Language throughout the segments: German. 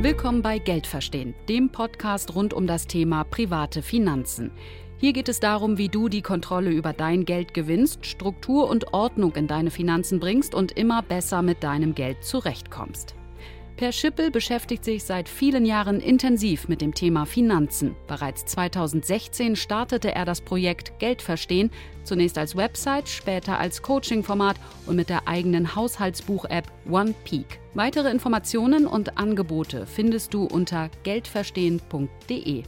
Willkommen bei Geld verstehen, dem Podcast rund um das Thema private Finanzen. Hier geht es darum, wie du die Kontrolle über dein Geld gewinnst, Struktur und Ordnung in deine Finanzen bringst und immer besser mit deinem Geld zurechtkommst. Per Schippel beschäftigt sich seit vielen Jahren intensiv mit dem Thema Finanzen. Bereits 2016 startete er das Projekt Geld verstehen, zunächst als Website, später als Coaching-Format und mit der eigenen Haushaltsbuch-App OnePeak. Weitere Informationen und Angebote findest du unter geldverstehen.de.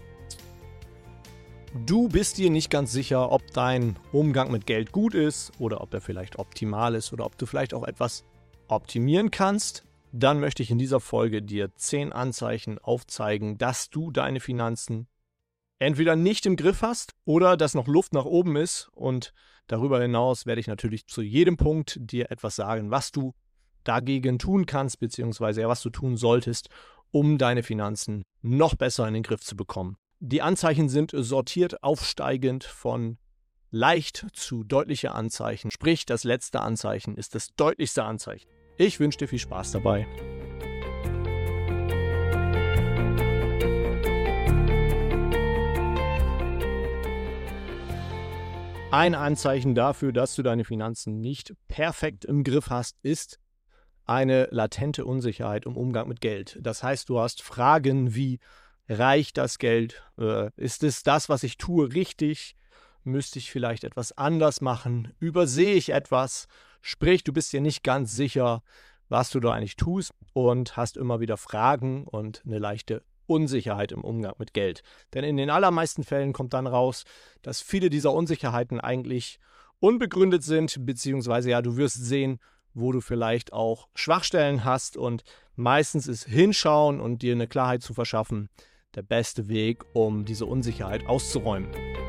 Du bist dir nicht ganz sicher, ob dein Umgang mit Geld gut ist oder ob er vielleicht optimal ist oder ob du vielleicht auch etwas optimieren kannst. Dann möchte ich in dieser Folge dir 10 Anzeichen aufzeigen, dass du deine Finanzen entweder nicht im Griff hast oder dass noch Luft nach oben ist. Und darüber hinaus werde ich natürlich zu jedem Punkt dir etwas sagen, was du dagegen tun kannst, beziehungsweise was du tun solltest, um deine Finanzen noch besser in den Griff zu bekommen. Die Anzeichen sind sortiert aufsteigend von leicht zu deutliche Anzeichen. Sprich, das letzte Anzeichen ist das deutlichste Anzeichen. Ich wünsche dir viel Spaß dabei. Ein Anzeichen dafür, dass du deine Finanzen nicht perfekt im Griff hast, ist eine latente Unsicherheit im Umgang mit Geld. Das heißt, du hast Fragen wie: Reicht das Geld? Ist es das, was ich tue, richtig? Müsste ich vielleicht etwas anders machen? Übersehe ich etwas? Sprich, du bist dir nicht ganz sicher, was du da eigentlich tust und hast immer wieder Fragen und eine leichte Unsicherheit im Umgang mit Geld. Denn in den allermeisten Fällen kommt dann raus, dass viele dieser Unsicherheiten eigentlich unbegründet sind, beziehungsweise du wirst sehen, wo du vielleicht auch Schwachstellen hast, und meistens ist Hinschauen und dir eine Klarheit zu verschaffen der beste Weg, um diese Unsicherheit auszuräumen.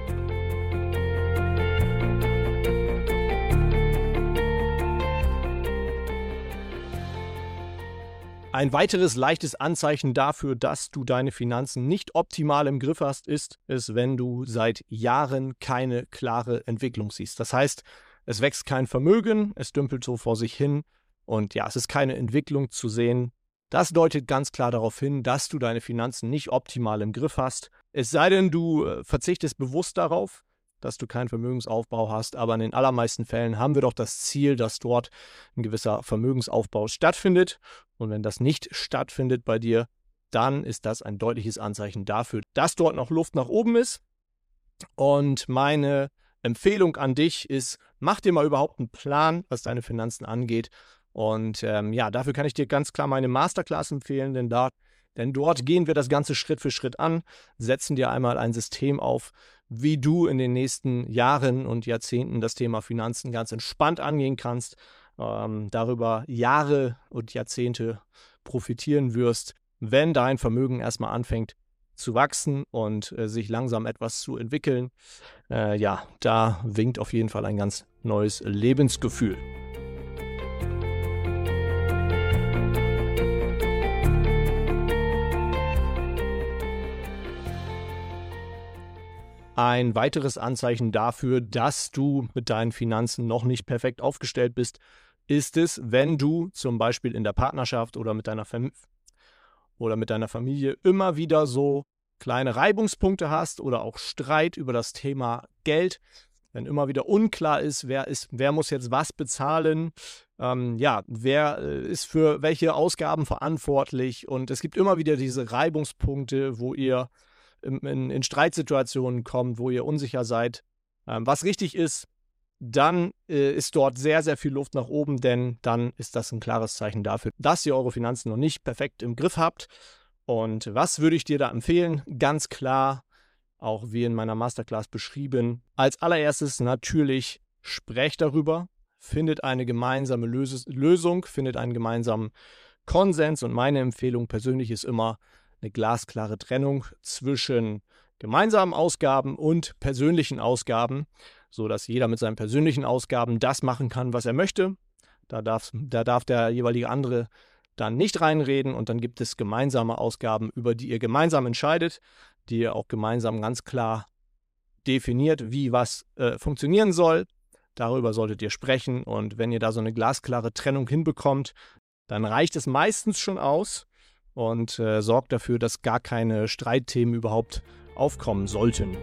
Ein weiteres leichtes Anzeichen dafür, dass du deine Finanzen nicht optimal im Griff hast, ist, wenn du seit Jahren keine klare Entwicklung siehst. Das heißt, es wächst kein Vermögen, es dümpelt so vor sich hin und es ist keine Entwicklung zu sehen. Das deutet ganz klar darauf hin, dass du deine Finanzen nicht optimal im Griff hast. Es sei denn, du verzichtest bewusst darauf, dass du keinen Vermögensaufbau hast, aber in den allermeisten Fällen haben wir doch das Ziel, dass dort ein gewisser Vermögensaufbau stattfindet. Und wenn das nicht stattfindet bei dir, dann ist das ein deutliches Anzeichen dafür, dass dort noch Luft nach oben ist. Und meine Empfehlung an dich ist: Mach dir mal überhaupt einen Plan, was deine Finanzen angeht. Und dafür kann ich dir ganz klar meine Masterclass empfehlen, denn dort gehen wir das Ganze Schritt für Schritt an, setzen dir einmal ein System auf, wie du in den nächsten Jahren und Jahrzehnten das Thema Finanzen ganz entspannt angehen kannst, darüber Jahre und Jahrzehnte profitieren wirst, wenn dein Vermögen erstmal anfängt zu wachsen und sich langsam etwas zu entwickeln. Da winkt auf jeden Fall ein ganz neues Lebensgefühl. Ein weiteres Anzeichen dafür, dass du mit deinen Finanzen noch nicht perfekt aufgestellt bist, ist es, wenn du zum Beispiel in der Partnerschaft oder mit deiner Familie immer wieder so kleine Reibungspunkte hast oder auch Streit über das Thema Geld, wenn immer wieder unklar ist, wer muss jetzt was bezahlen, wer ist für welche Ausgaben verantwortlich, und es gibt immer wieder diese Reibungspunkte, wo ihr in Streitsituationen kommt, wo ihr unsicher seid, was richtig ist, dann ist dort sehr, sehr viel Luft nach oben, denn dann ist das ein klares Zeichen dafür, dass ihr eure Finanzen noch nicht perfekt im Griff habt. Und was würde ich dir da empfehlen? Ganz klar, auch wie in meiner Masterclass beschrieben, als allererstes natürlich sprecht darüber, findet eine gemeinsame Lösung, findet einen gemeinsamen Konsens, und meine Empfehlung persönlich ist immer eine glasklare Trennung zwischen gemeinsamen Ausgaben und persönlichen Ausgaben, sodass jeder mit seinen persönlichen Ausgaben das machen kann, was er möchte. Da darf der jeweilige andere dann nicht reinreden, und dann gibt es gemeinsame Ausgaben, über die ihr gemeinsam entscheidet, die ihr auch gemeinsam ganz klar definiert, wie was funktionieren soll. Darüber solltet ihr sprechen, und wenn ihr da so eine glasklare Trennung hinbekommt, dann reicht es meistens schon aus. und sorgt dafür, dass gar keine Streitthemen überhaupt aufkommen sollten.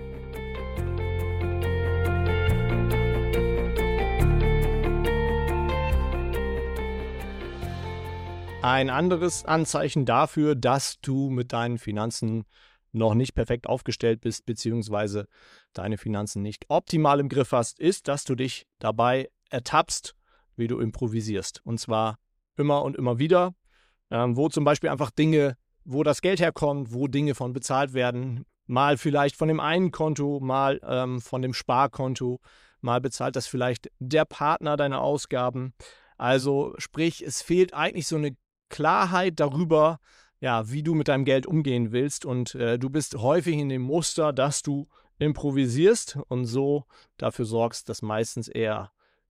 Ein anderes Anzeichen dafür, dass du mit deinen Finanzen noch nicht perfekt aufgestellt bist, beziehungsweise deine Finanzen nicht optimal im Griff hast, ist, dass du dich dabei ertappst, wie du improvisierst. Und zwar immer und immer wieder, wo zum Beispiel einfach Dinge, wo das Geld herkommt, wo Dinge von bezahlt werden, mal vielleicht von dem einen Konto, mal von dem Sparkonto, mal bezahlt das vielleicht der Partner deine Ausgaben. Also sprich, es fehlt eigentlich so eine Klarheit darüber, ja, wie du mit deinem Geld umgehen willst, und du bist häufig in dem Muster, dass du improvisierst und so dafür sorgst, dass meistens eher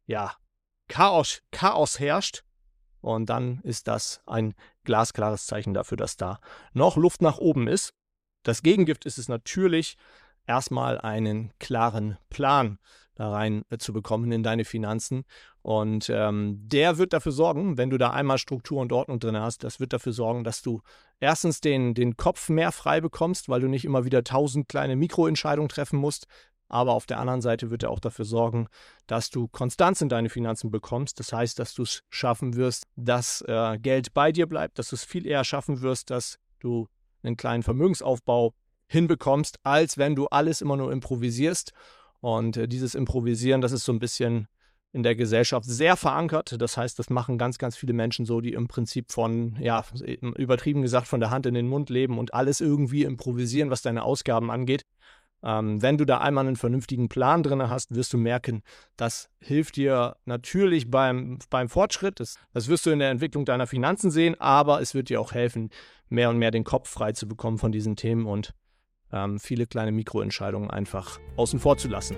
Chaos herrscht, und dann ist das ein glasklares Zeichen dafür, dass da noch Luft nach oben ist. Das Gegengift ist es natürlich, erstmal einen klaren Plan da rein zu bekommen in deine Finanzen. Und der wird dafür sorgen, wenn du da einmal Struktur und Ordnung drin hast, das wird dafür sorgen, dass du erstens den Kopf mehr frei bekommst, weil du nicht immer wieder 1000 kleine Mikroentscheidungen treffen musst. Aber auf der anderen Seite wird er auch dafür sorgen, dass du Konstanz in deine Finanzen bekommst. Das heißt, dass du es schaffen wirst, dass Geld bei dir bleibt, dass du es viel eher schaffen wirst, dass du einen kleinen Vermögensaufbau hinbekommst, als wenn du alles immer nur improvisierst. Und dieses Improvisieren, das ist so ein bisschen in der Gesellschaft sehr verankert. Das heißt, das machen ganz, ganz viele Menschen so, die im Prinzip von, übertrieben gesagt, von der Hand in den Mund leben und alles irgendwie improvisieren, was deine Ausgaben angeht. Wenn du da einmal einen vernünftigen Plan drin hast, wirst du merken, das hilft dir natürlich beim Fortschritt. Das wirst du in der Entwicklung deiner Finanzen sehen, aber es wird dir auch helfen, mehr und mehr den Kopf frei zu bekommen von diesen Themen und viele kleine Mikroentscheidungen einfach außen vor zu lassen.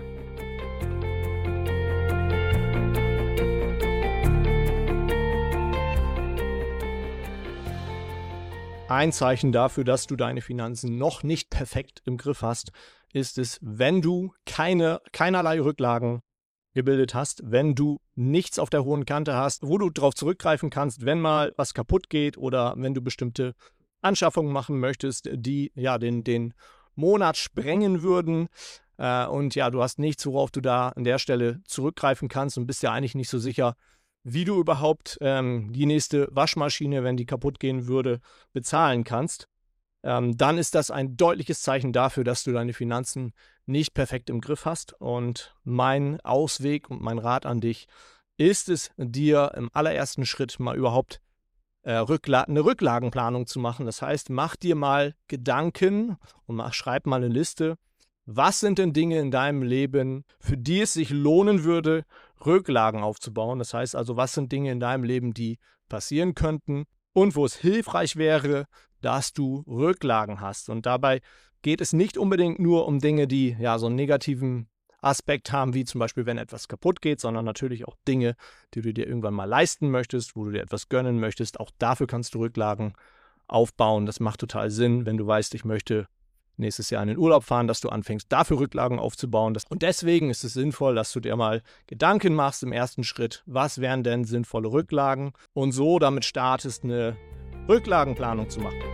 Ein Zeichen dafür, dass du deine Finanzen noch nicht perfekt im Griff hast, ist es, wenn du keinerlei Rücklagen gebildet hast, wenn du nichts auf der hohen Kante hast, wo du darauf zurückgreifen kannst, wenn mal was kaputt geht oder wenn du bestimmte Anschaffungen machen möchtest, die den Monat sprengen würden. Und du hast nichts, worauf du da an der Stelle zurückgreifen kannst und bist ja eigentlich nicht so sicher, wie du überhaupt die nächste Waschmaschine, wenn die kaputt gehen würde, bezahlen kannst, dann ist das ein deutliches Zeichen dafür, dass du deine Finanzen nicht perfekt im Griff hast. Und mein Ausweg und mein Rat an dich ist es, dir im allerersten Schritt mal überhaupt eine Rücklagenplanung zu machen. Das heißt, mach dir mal Gedanken und schreib mal eine Liste. Was sind denn Dinge in deinem Leben, für die es sich lohnen würde, Rücklagen aufzubauen? Das heißt also, was sind Dinge in deinem Leben, die passieren könnten und wo es hilfreich wäre, dass du Rücklagen hast? Und dabei geht es nicht unbedingt nur um Dinge, die so einen negativen Aspekt haben, wie zum Beispiel, wenn etwas kaputt geht, sondern natürlich auch Dinge, die du dir irgendwann mal leisten möchtest, wo du dir etwas gönnen möchtest. Auch dafür kannst du Rücklagen aufbauen. Das macht total Sinn, wenn du weißt, ich möchte nächstes Jahr in den Urlaub fahren, dass du anfängst, dafür Rücklagen aufzubauen. Und deswegen ist es sinnvoll, dass du dir mal Gedanken machst im ersten Schritt, was wären denn sinnvolle Rücklagen, und so damit startest, eine Rücklagenplanung zu machen.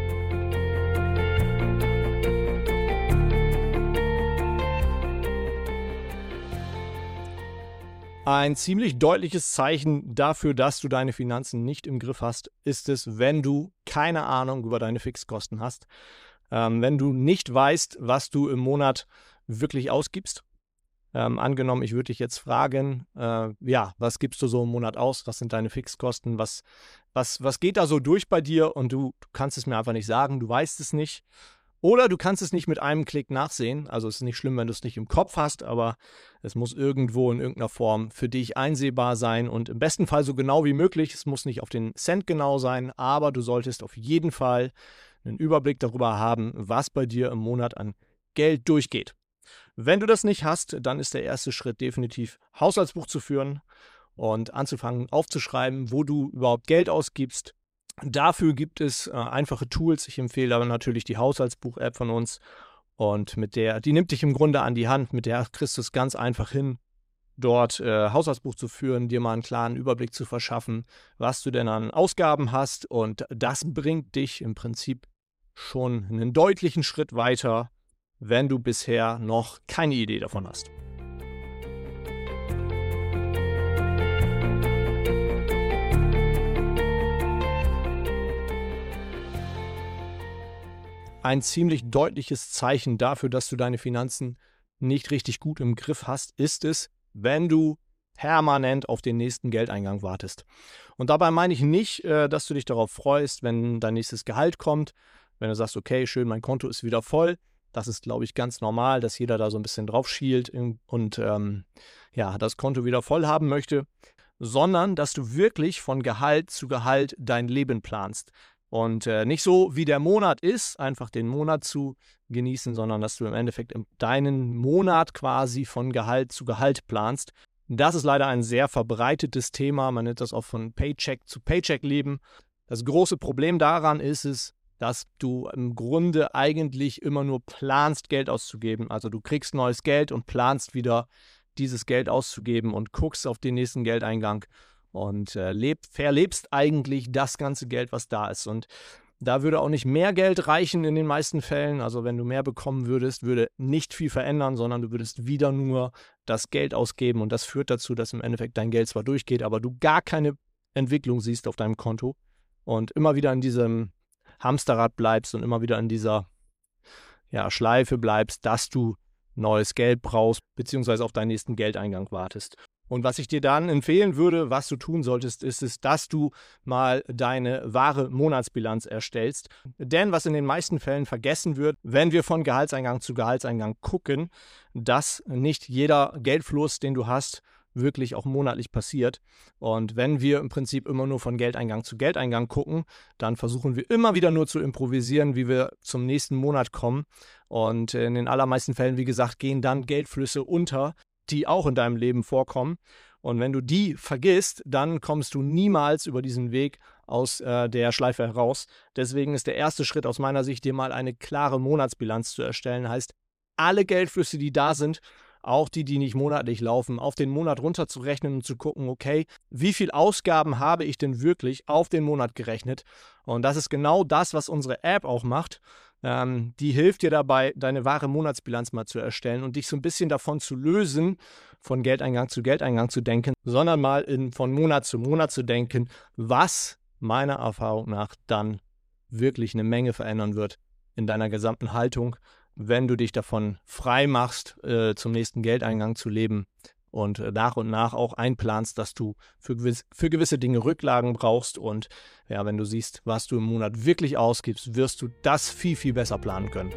Ein ziemlich deutliches Zeichen dafür, dass du deine Finanzen nicht im Griff hast, ist es, wenn du keine Ahnung über deine Fixkosten hast. Wenn du nicht weißt, was du im Monat wirklich ausgibst. Angenommen, ich würde dich jetzt fragen, was gibst du so im Monat aus? Was sind deine Fixkosten? Was geht da so durch bei dir? Und du kannst es mir einfach nicht sagen, du weißt es nicht. Oder du kannst es nicht mit einem Klick nachsehen. Also es ist nicht schlimm, wenn du es nicht im Kopf hast, aber es muss irgendwo in irgendeiner Form für dich einsehbar sein und im besten Fall so genau wie möglich. Es muss nicht auf den Cent genau sein, aber du solltest auf jeden Fall einen Überblick darüber haben, was bei dir im Monat an Geld durchgeht. Wenn du das nicht hast, dann ist der erste Schritt definitiv, Haushaltsbuch zu führen und anzufangen aufzuschreiben, wo du überhaupt Geld ausgibst. Dafür gibt es einfache Tools. Ich empfehle aber natürlich die Haushaltsbuch-App von uns, und die nimmt dich im Grunde an die Hand, mit der kriegst du es ganz einfach hin, dort Haushaltsbuch zu führen, dir mal einen klaren Überblick zu verschaffen, was du denn an Ausgaben hast. Und das bringt dich im Prinzip schon einen deutlichen Schritt weiter, wenn du bisher noch keine Idee davon hast. Ein ziemlich deutliches Zeichen dafür, dass du deine Finanzen nicht richtig gut im Griff hast, ist es, wenn du permanent auf den nächsten Geldeingang wartest. Und dabei meine ich nicht, dass du dich darauf freust, wenn dein nächstes Gehalt kommt, wenn du sagst, okay, schön, mein Konto ist wieder voll. Das ist, glaube ich, ganz normal, dass jeder da so ein bisschen drauf schielt und das Konto wieder voll haben möchte, sondern dass du wirklich von Gehalt zu Gehalt dein Leben planst. Und nicht so, wie der Monat ist, einfach den Monat zu genießen, sondern dass du im Endeffekt deinen Monat quasi von Gehalt zu Gehalt planst. Das ist leider ein sehr verbreitetes Thema. Man nennt das auch von Paycheck zu Paycheck leben. Das große Problem daran ist es, dass du im Grunde eigentlich immer nur planst, Geld auszugeben. Also du kriegst neues Geld und planst wieder dieses Geld auszugeben und guckst auf den nächsten Geldeingang. Und verlebst eigentlich das ganze Geld, was da ist. Und da würde auch nicht mehr Geld reichen in den meisten Fällen. Also wenn du mehr bekommen würdest, würde nicht viel verändern, sondern du würdest wieder nur das Geld ausgeben. Und das führt dazu, dass im Endeffekt dein Geld zwar durchgeht, aber du gar keine Entwicklung siehst auf deinem Konto und immer wieder in diesem Hamsterrad bleibst und immer wieder in dieser Schleife bleibst, dass du neues Geld brauchst, beziehungsweise auf deinen nächsten Geldeingang wartest. Und was ich dir dann empfehlen würde, was du tun solltest, ist es, dass du mal deine wahre Monatsbilanz erstellst. Denn was in den meisten Fällen vergessen wird, wenn wir von Gehaltseingang zu Gehaltseingang gucken, dass nicht jeder Geldfluss, den du hast, wirklich auch monatlich passiert. Und wenn wir im Prinzip immer nur von Geldeingang zu Geldeingang gucken, dann versuchen wir immer wieder nur zu improvisieren, wie wir zum nächsten Monat kommen. Und in den allermeisten Fällen, wie gesagt, gehen dann Geldflüsse unter, die auch in deinem Leben vorkommen. Und wenn du die vergisst, dann kommst du niemals über diesen Weg aus der Schleife heraus. Deswegen ist der erste Schritt aus meiner Sicht, dir mal eine klare Monatsbilanz zu erstellen. Heißt, alle Geldflüsse, die da sind, auch die nicht monatlich laufen, auf den Monat runterzurechnen und zu gucken, okay, wie viel Ausgaben habe ich denn wirklich auf den Monat gerechnet? Und das ist genau das, was unsere App auch macht. Die hilft dir dabei, deine wahre Monatsbilanz mal zu erstellen und dich so ein bisschen davon zu lösen, von Geldeingang zu Geldeingang zu denken, sondern mal von Monat zu Monat zu denken, was meiner Erfahrung nach dann wirklich eine Menge verändern wird in deiner gesamten Haltung, wenn du dich davon frei machst, zum nächsten Geldeingang zu leben und nach auch einplanst, dass du für gewisse Dinge Rücklagen brauchst. Und ja, wenn du siehst, was du im Monat wirklich ausgibst, wirst du das viel, viel besser planen können.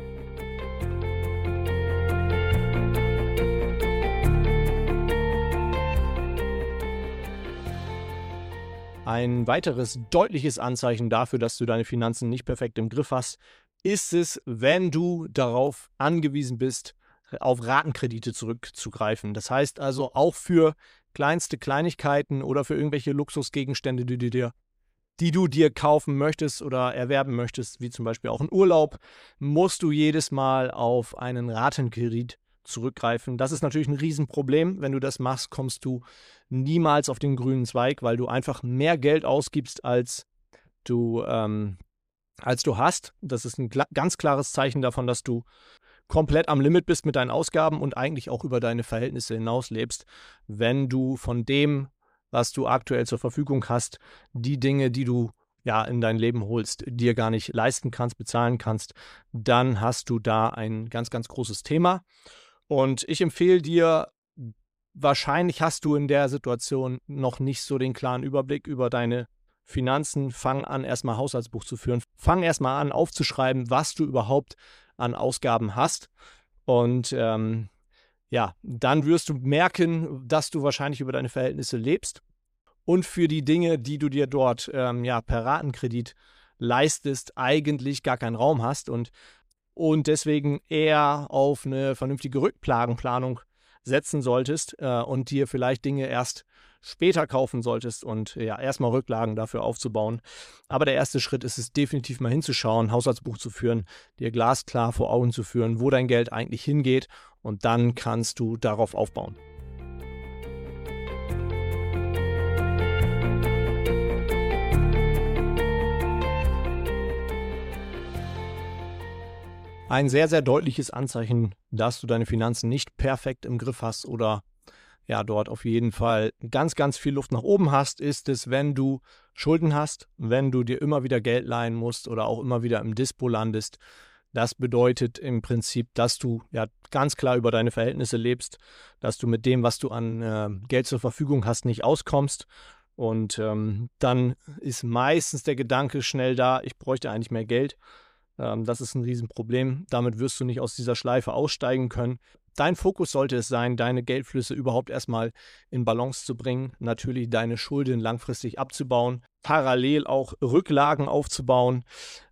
Ein weiteres deutliches Anzeichen dafür, dass du deine Finanzen nicht perfekt im Griff hast, ist es, wenn du darauf angewiesen bist, auf Ratenkredite zurückzugreifen. Das heißt also auch für kleinste Kleinigkeiten oder für irgendwelche Luxusgegenstände, die du dir kaufen möchtest oder erwerben möchtest, wie zum Beispiel auch einen Urlaub, musst du jedes Mal auf einen Ratenkredit zurückgreifen. Das ist natürlich ein Riesenproblem. Wenn du das machst, kommst du niemals auf den grünen Zweig, weil du einfach mehr Geld ausgibst, als du hast. Das ist ein ganz klares Zeichen davon, dass du komplett am Limit bist mit deinen Ausgaben und eigentlich auch über deine Verhältnisse hinaus lebst, wenn du von dem, was du aktuell zur Verfügung hast, die Dinge, die du in dein Leben holst, dir gar nicht leisten kannst, bezahlen kannst, dann hast du da ein ganz, ganz großes Thema. Und ich empfehle dir, wahrscheinlich hast du in der Situation noch nicht so den klaren Überblick über deine Finanzen. Fang an, erstmal Haushaltsbuch zu führen. Fang erstmal an, aufzuschreiben, was du überhaupt an Ausgaben hast. Und dann wirst du merken, dass du wahrscheinlich über deine Verhältnisse lebst und für die Dinge, die du dir dort per Ratenkredit leistest, eigentlich gar keinen Raum hast und deswegen eher auf eine vernünftige Rücklagenplanung setzen solltest und dir vielleicht Dinge erst später kaufen solltest und erstmal Rücklagen dafür aufzubauen. Aber der erste Schritt ist es definitiv mal hinzuschauen, Haushaltsbuch zu führen, dir glasklar vor Augen zu führen, wo dein Geld eigentlich hingeht und dann kannst du darauf aufbauen. Ein sehr, sehr deutliches Anzeichen, dass du deine Finanzen nicht perfekt im Griff hast oder ja, dort auf jeden Fall ganz, ganz viel Luft nach oben hast, ist es, wenn du Schulden hast, wenn du dir immer wieder Geld leihen musst oder auch immer wieder im Dispo landest. Das bedeutet im Prinzip, dass du ja ganz klar über deine Verhältnisse lebst, dass du mit dem, was du an Geld zur Verfügung hast, nicht auskommst. Und dann ist meistens der Gedanke schnell da, ich bräuchte eigentlich mehr Geld. Das ist ein Riesenproblem. Damit wirst du nicht aus dieser Schleife aussteigen können. Dein Fokus sollte es sein, deine Geldflüsse überhaupt erstmal in Balance zu bringen, natürlich deine Schulden langfristig abzubauen, parallel auch Rücklagen aufzubauen.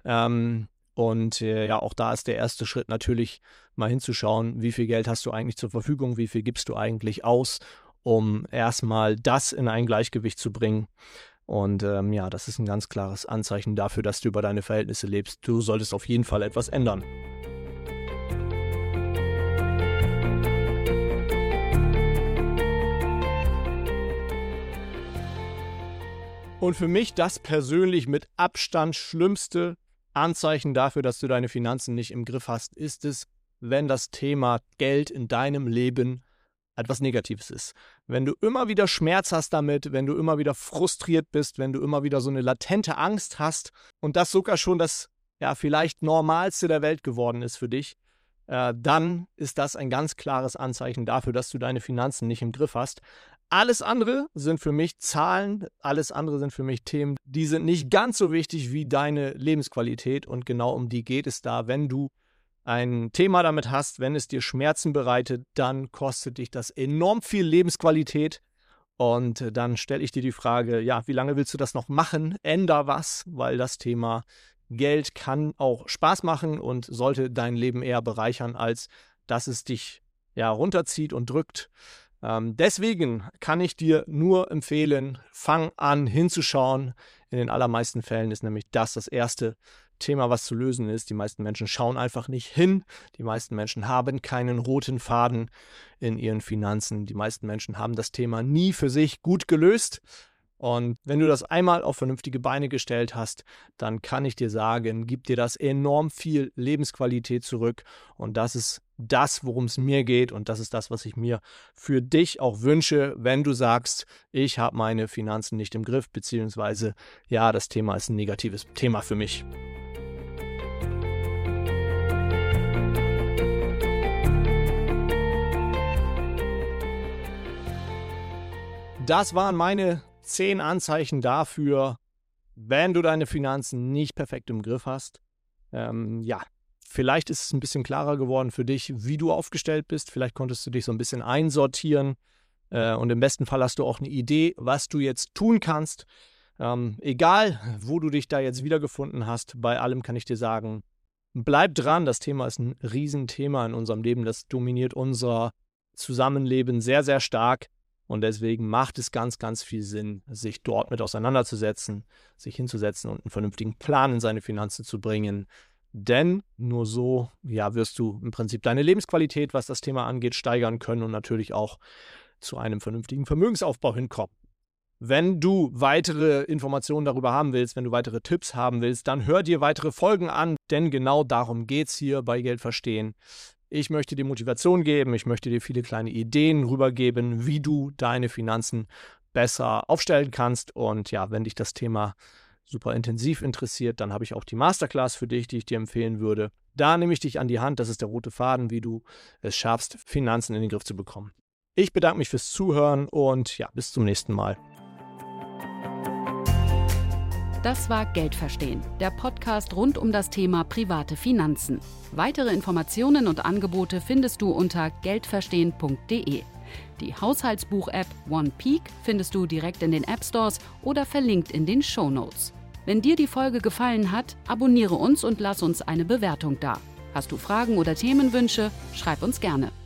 Auch da ist der erste Schritt natürlich mal hinzuschauen, wie viel Geld hast du eigentlich zur Verfügung, wie viel gibst du eigentlich aus, um erstmal das in ein Gleichgewicht zu bringen. Und das ist ein ganz klares Anzeichen dafür, dass du über deine Verhältnisse lebst. Du solltest auf jeden Fall etwas ändern. Und für mich das persönlich mit Abstand schlimmste Anzeichen dafür, dass du deine Finanzen nicht im Griff hast, ist es, wenn das Thema Geld in deinem Leben etwas Negatives ist. Wenn du immer wieder Schmerz hast damit, wenn du immer wieder frustriert bist, wenn du immer wieder so eine latente Angst hast und das sogar schon das vielleicht Normalste der Welt geworden ist für dich, dann ist das ein ganz klares Anzeichen dafür, dass du deine Finanzen nicht im Griff hast. Alles andere sind für mich Zahlen, alles andere sind für mich Themen, die sind nicht ganz so wichtig wie deine Lebensqualität und genau um die geht es da. Wenn du ein Thema damit hast, wenn es dir Schmerzen bereitet, dann kostet dich das enorm viel Lebensqualität und dann stelle ich dir die Frage, wie lange willst du das noch machen? Änder was, weil das Thema Geld kann auch Spaß machen und sollte dein Leben eher bereichern, als dass es dich runterzieht und drückt. Deswegen kann ich dir nur empfehlen, fang an hinzuschauen. In den allermeisten Fällen ist nämlich das erste Thema, was zu lösen ist. Die meisten Menschen schauen einfach nicht hin. Die meisten Menschen haben keinen roten Faden in ihren Finanzen. Die meisten Menschen haben das Thema nie für sich gut gelöst. Und wenn du das einmal auf vernünftige Beine gestellt hast, dann kann ich dir sagen, gibt dir das enorm viel Lebensqualität zurück. Und das ist das, worum es mir geht. Und das ist das, was ich mir für dich auch wünsche, wenn du sagst, ich habe meine Finanzen nicht im Griff, beziehungsweise das Thema ist ein negatives Thema für mich. Das waren meine 10 Anzeichen dafür, wenn du deine Finanzen nicht perfekt im Griff hast. Vielleicht ist es ein bisschen klarer geworden für dich, wie du aufgestellt bist. Vielleicht konntest du dich so ein bisschen einsortieren. Und im besten Fall hast du auch eine Idee, was du jetzt tun kannst. Egal, wo du dich da jetzt wiedergefunden hast, bei allem kann ich dir sagen, bleib dran. Das Thema ist ein Riesenthema in unserem Leben. Das dominiert unser Zusammenleben sehr, sehr stark. Und deswegen macht es ganz, ganz viel Sinn, sich dort mit auseinanderzusetzen, sich hinzusetzen und einen vernünftigen Plan in seine Finanzen zu bringen. Denn nur so wirst du im Prinzip deine Lebensqualität, was das Thema angeht, steigern können und natürlich auch zu einem vernünftigen Vermögensaufbau hinkommen. Wenn du weitere Informationen darüber haben willst, wenn du weitere Tipps haben willst, dann hör dir weitere Folgen an, denn genau darum geht es hier bei Geld verstehen. Ich möchte dir Motivation geben, ich möchte dir viele kleine Ideen rübergeben, wie du deine Finanzen besser aufstellen kannst. Und wenn dich das Thema super intensiv interessiert, dann habe ich auch die Masterclass für dich, die ich dir empfehlen würde. Da nehme ich dich an die Hand, das ist der rote Faden, wie du es schaffst, Finanzen in den Griff zu bekommen. Ich bedanke mich fürs Zuhören und bis zum nächsten Mal. Das war Geld verstehen, der Podcast rund um das Thema private Finanzen. Weitere Informationen und Angebote findest du unter geldverstehen.de. Die Haushaltsbuch-App OnePeak findest du direkt in den App Stores oder verlinkt in den Shownotes. Wenn dir die Folge gefallen hat, abonniere uns und lass uns eine Bewertung da. Hast du Fragen oder Themenwünsche? Schreib uns gerne.